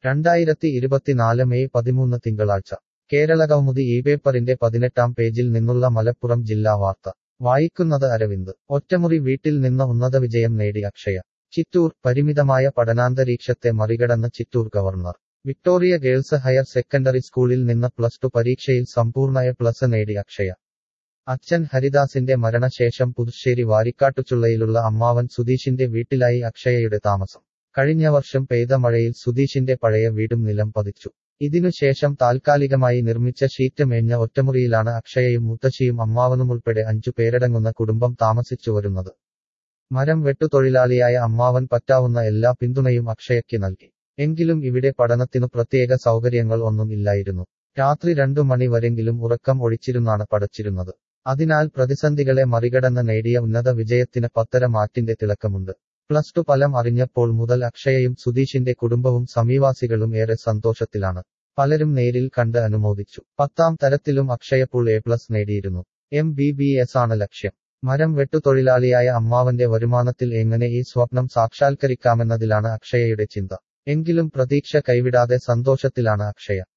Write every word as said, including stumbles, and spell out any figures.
രണ്ടായിരത്തി ഇരുപത്തിനാല് മെയ് പതിമൂന്ന് തിങ്കളാഴ്ച കേരളകൗമുദി ഈ പേപ്പറിന്റെ പതിനെട്ടാം പേജിൽ നിന്നുള്ള മലപ്പുറം ജില്ലാ വാർത്ത വായിക്കുന്നത് അരവിന്ദ്. ഒറ്റമുറി വീട്ടിൽ നിന്ന് ഉന്നത വിജയം നേടി അക്ഷയ. ചിറ്റൂർ. പരിമിതമായ പഠനാന്തരീക്ഷത്തെ മറികടന്ന് Chittur governor Victoria girls higher secondary സ്കൂളിൽ നിന്ന് പ്ലസ് ടു പരീക്ഷയിൽ സമ്പൂർണ്ണ എ പ്ലസ് നേടി അക്ഷയ. അച്ഛൻ ഹരിദാസിന്റെ മരണശേഷം പുതുശ്ശേരി വാരിക്കാട്ടുചുള്ളയിലുള്ള അമ്മാവൻ സുധീഷിന്റെ വീട്ടിലായി അക്ഷയയുടെ താമസം. കഴിഞ്ഞ വർഷം പെയ്ത മഴയിൽ സുധീഷിന്റെ പഴയ വീടും നിലം പതിച്ചു. ഇതിനുശേഷം താൽക്കാലികമായി നിർമ്മിച്ച ഷീറ്റ് മേഞ്ഞ ഒറ്റമുറിയിലാണ് അക്ഷയയും മുത്തശ്ശിയും അമ്മാവനുമുൾപ്പെടെ അഞ്ചു പേരടങ്ങുന്ന കുടുംബം താമസിച്ചു വരുന്നത്. മരം വെട്ടുതൊഴിലാളിയായ അമ്മാവൻ പറ്റാവുന്ന എല്ലാ പിന്തുണയും അക്ഷയയ്ക്ക് നൽകി. എങ്കിലും ഇവിടെ പഠനത്തിനു പ്രത്യേക സൗകര്യങ്ങൾ ഒന്നും ഇല്ലായിരുന്നു. രാത്രി രണ്ടു മണി വരെങ്കിലും ഉറക്കം ഒഴിച്ചിരുന്നാണ് പഠിച്ചിരുന്നത്. അതിനാൽ പ്രതിസന്ധികളെ മറികടന്ന് നേടിയ ഉന്നത വിജയത്തിന് പത്തര മാറ്റിന്റെ തിളക്കമുണ്ട്. പ്ലസ് ടു ഫലം അറിഞ്ഞപ്പോൾ മുതൽ അക്ഷയയും സുധീഷിന്റെ കുടുംബവും സമീപവാസികളും ഏറെ സന്തോഷത്തിലാണ്. പലരും നേരിൽ കണ്ട് അനുമോദിച്ചു. പത്താം തരത്തിലും അക്ഷയ ഫുൾ എ പ്ലസ് നേടിയിരുന്നു. എം ബി ബി എസ് ആണ് ലക്ഷ്യം. മരം വെട്ടുതൊഴിലാളിയായ അമ്മാവന്റെ വരുമാനത്തിൽ എങ്ങനെ ഈ സ്വപ്നം സാക്ഷാത്കരിക്കാമെന്നതിലാണ് അക്ഷയയുടെ ചിന്ത. എങ്കിലും പ്രതീക്ഷ കൈവിടാതെ സന്തോഷത്തിലാണ് അക്ഷയ.